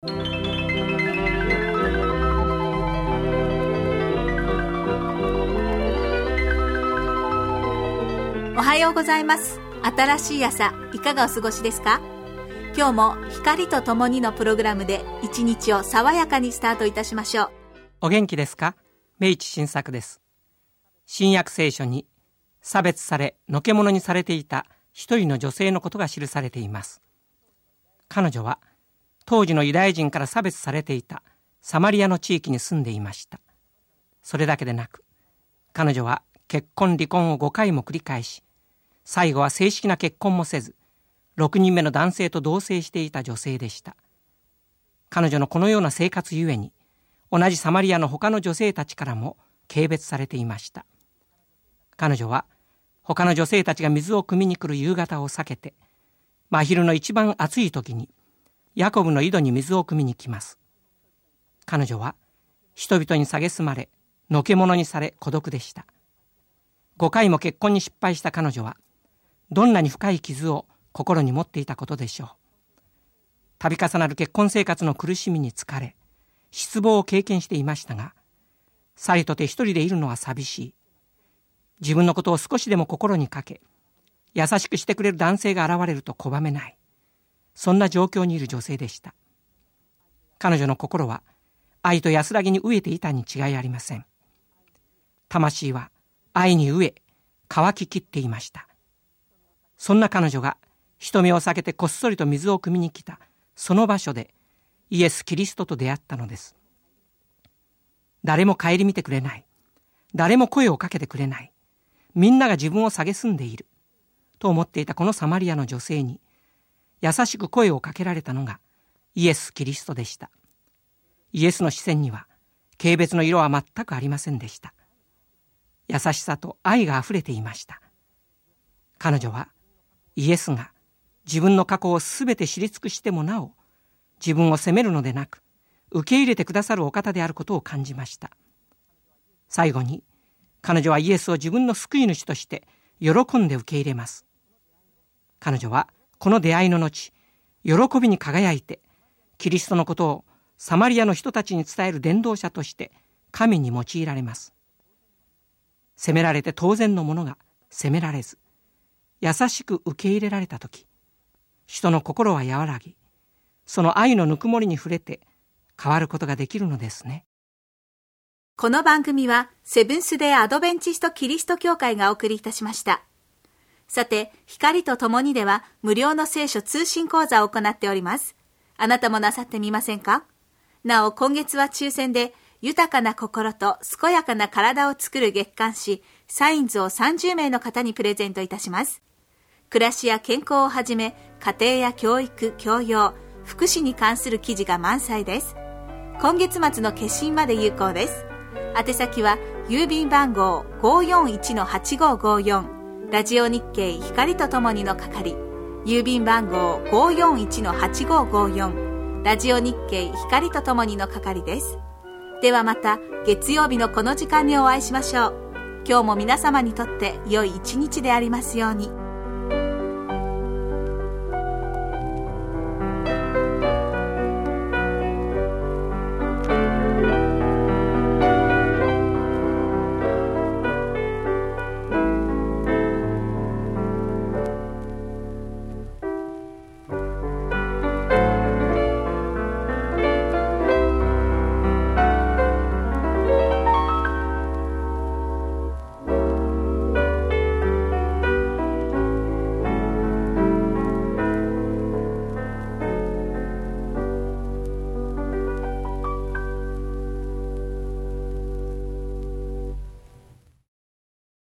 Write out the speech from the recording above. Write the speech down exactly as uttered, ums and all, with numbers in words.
おはようございます。新しい朝、いかがお過ごしですか？今日も光とともにのプログラムで一日を爽やかにスタートいたしましょう。 お元気ですか？明智新作です。新約聖書に差別されのけ者にされていた一人の女性のことが記されています。彼女は当時のユダヤ人から差別されていたサマリアの地域に住んでいました。それだけでなく、彼女は結婚離婚をごかいも繰り返し、最後は正式な結婚もせず、ろくにんめの男性と同棲していた女性でした。彼女のこのような生活ゆえに、同じサマリアの他の女性たちからも軽蔑されていました。彼女は他の女性たちが水を汲みに来る夕方を避けて、真昼の一番暑い時にヤコブの井戸に水を汲みに来ます。彼女は人々に蔑まれ、のけ者にされ孤独でした。ごかいも結婚に失敗した彼女は、どんなに深い傷を心に持っていたことでしょう。度重なる結婚生活の苦しみに疲れ、失望を経験していましたが、さりとて一人でいるのは寂しい。自分のことを少しでも心にかけ、優しくしてくれる男性が現れると拒めない。そんな状況にいる女性でした。彼女の心は愛と安らぎに飢えていたに違いありません。魂は愛に飢え、乾ききっていました。そんな彼女が人目を避けてこっそりと水を汲みに来たその場所でイエス・キリストと出会ったのです。誰も顧みてくれない。誰も声をかけてくれない。みんなが自分を蔑んでいる。と思っていたこのサマリアの女性に優しく声をかけられたのがイエス・キリストでした。イエスの視線には軽蔑の色は全くありませんでした。優しさと愛があふれていました。彼女はイエスが自分の過去をすべて知り尽くしてもなお、自分を責めるのでなく、受け入れてくださるお方であることを感じました。最後に、彼女はイエスを自分の救い主として喜んで受け入れます。彼女はこの出会いの後、喜びに輝いて、キリストのことをサマリアの人たちに伝える伝道者として神に用いられます。責められて当然のものが責められず、優しく受け入れられたとき、人の心は和らぎ、その愛のぬくもりに触れて変わることができるのですね。 この番組はセブンス・デー・アドベンチスト・キリスト教会がお送りいたしました。さて、光とともにでは無料の聖書通信講座を行っております。あなたもなさってみませんか？なお、今月は抽選で豊かな心と健やかな体を作る月刊誌サインズをさんじゅうめいの方にプレゼントいたします。暮らしや健康をはじめ、家庭や教育、教養、福祉に関する記事が満載です。今月末の決心まで有効です。宛先は郵便番号 ごーよんいちのはちごーごーよん、ラジオ日経光とともにの係、郵便番号 ごーよんいちのはちごーごーよん、ラジオ日経光とともにの係です。ではまた月曜日のこの時間にお会いしましょう。今日も皆様にとって良い一日でありますように。